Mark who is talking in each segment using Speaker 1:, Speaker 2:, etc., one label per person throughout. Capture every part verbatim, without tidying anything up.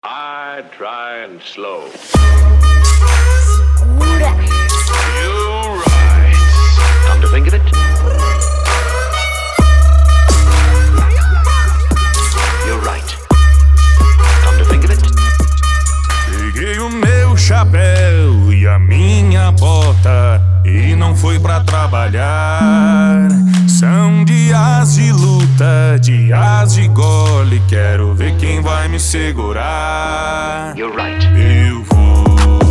Speaker 1: I try and slow.
Speaker 2: Segura.
Speaker 1: You right. Come to think of it, you're right. Come to think of it.
Speaker 3: Peguei o meu chapéu e a minha bota e não fui pra trabalhar. São dias de luta, dias de gole. Quero ver quem vai me segurar.
Speaker 1: You're right.
Speaker 3: Eu vou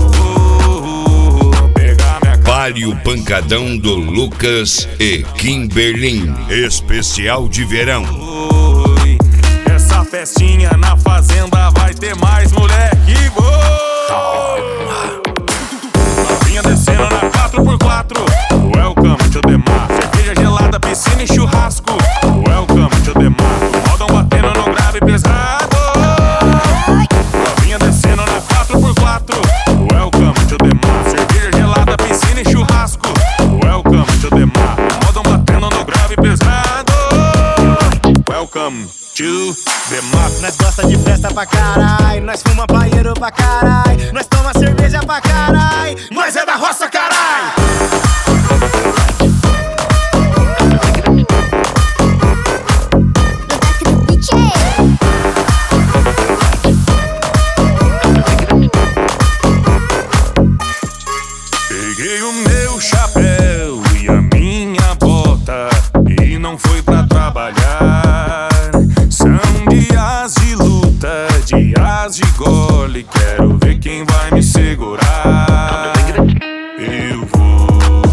Speaker 3: pegar minha
Speaker 4: Vale o pancadão do Lucas e Kimberlin. Especial de verão.
Speaker 3: Oi, essa festinha na fazenda vai ter mais moleque. Novinha descendo na quatro por quatro. Welcome to the mar. Cerveja gelada, piscina e churrasco. Welcome to the mar. Modão batendo no grave pesado. Novinha descendo na quatro por quatro. Welcome to the mar. Cerveja gelada, piscina e churrasco. Welcome to the mar. Modão batendo no grave pesado. Welcome to the mar.
Speaker 5: Nós gosta de festa pra carai, nós fuma paieiro pra carai, nós toma cerveja pra carai, nós é da roça carai.
Speaker 3: Peguei o meu chapéu e a minha bota e não fui pra trabalhar. São dias de luta, dias de gole. Quero ver quem vai me segurar. Eu vou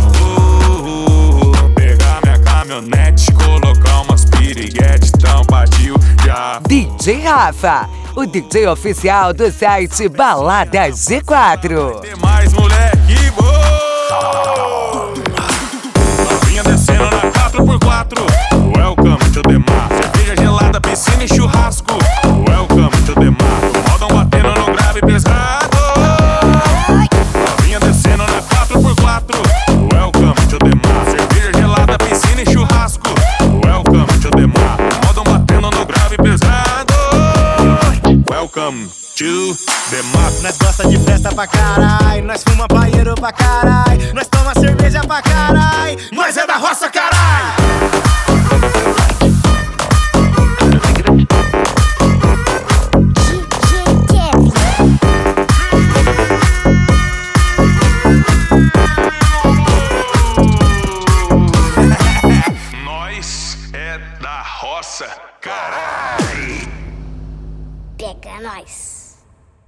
Speaker 3: pegar minha caminhonete, colocar umas piriguete, então partiu já.
Speaker 6: D J Rafa, o D J oficial do site Balada G quatro.
Speaker 3: Tem mais moleque, boa. Novinha descendo na quatro por quatro. Welcome to the mar. Cerveja gelada, piscina e churrasco. Welcome to the mar. Modão batendo no grave pesado. Novinha descendo na quatro por quatro. Welcome to the mar. Cerveja gelada, piscina e churrasco. Welcome to the mar. Modão batendo no grave pesado. Welcome to the mar.
Speaker 5: Nós gosta de festa pra carai, nós fuma paieiro pra carai, nós toma cerveja pra carai, nós é da roça carai.